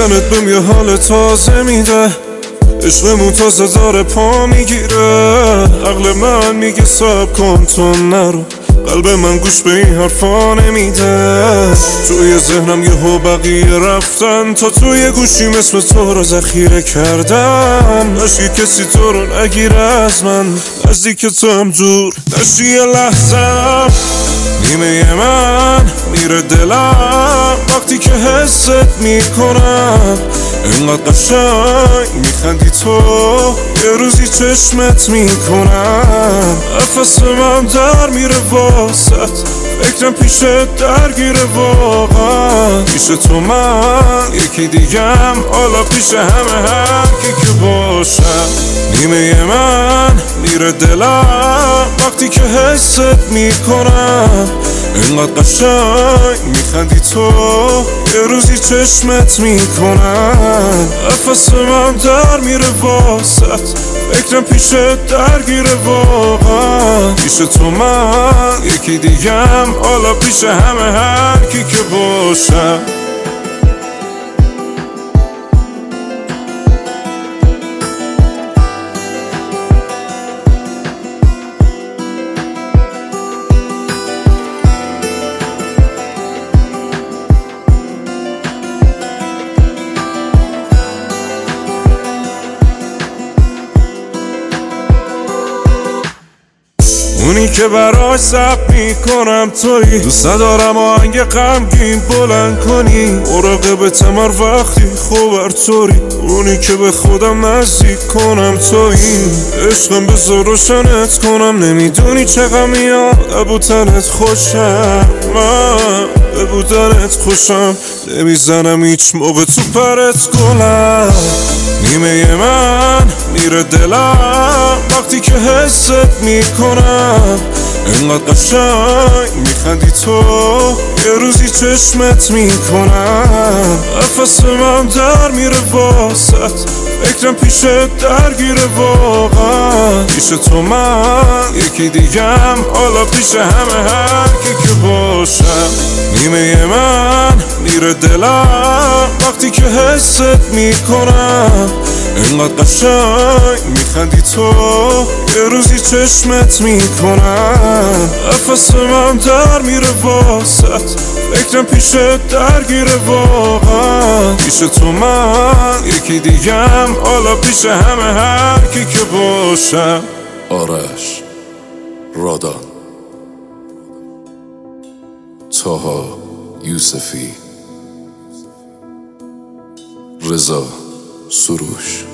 دیدنت بهم یه حال تازه میده، عشقمون تازه داره پا میگیره. عقل من میگه صبر کن تو نرو، قلب من گوش به این حرفا نمیده. توی ذهنم یهو بقیه رفتن، تا توی گوشیم اسم تو رو ذخیره کردم. نشی کسی تو رو نگیره از من، نزدیک تو هم دور نشی یه لحظم. نیمه من میره دلم وقتی که حست میکنم، اینقدر قشنگ میخندی تو، یه روزی چشمت میکنم. نفس من در میره واسط، فکرم پیشت درگیره واقعا. پیش تو من یکی دیگم، حالا پیش همه هر کی که باشم. نیمه من میره دلم وقتی که حست میکنم، اینقدر قشنگ میخندی تو، یه روزی چشمت میکنم. نفس من در میره واسط، فکرم پیشت درگیره واقعا. پیش تو من یکی دیگم، حالا پیش همه هر کی که باشم. اونی که براش ضبط میکنم تویی، دوست ندارم آهنگ غمگین بلند کنی. مراقبتم هر وقتی خوبر توری، اونی که به خودم نزدیک کنم تویی. عشقم بذار روشنت کنم، نمیدونی چقدر میاد بودنت خوشم. من به بودنت خوشم، نمیزنم هیچ موقع تو پرت گلم. نیمه من میره دلم وقتی که حست میکنم، اینقدر قشنگ میخندی تو، یه روزی چشمت میکنم. نفس من در میره واسط، فکرم پیشت درگیره واقعا. پیش تو من یکی دیگم، حالا پیش همه هر کی که باشم. نیمه من میره دلم وقتی که حست میکنم، اینقدر قشنگ میخندی تو، یه روزی چشمت میکنم. نفس من در میره واسط، فکرم پیشت درگیره واقعا. پیش تو من یکی دیگم، حالا پیش همه هر کی که باشم. آرش رادان، طاها یوسفی، رضا سروش.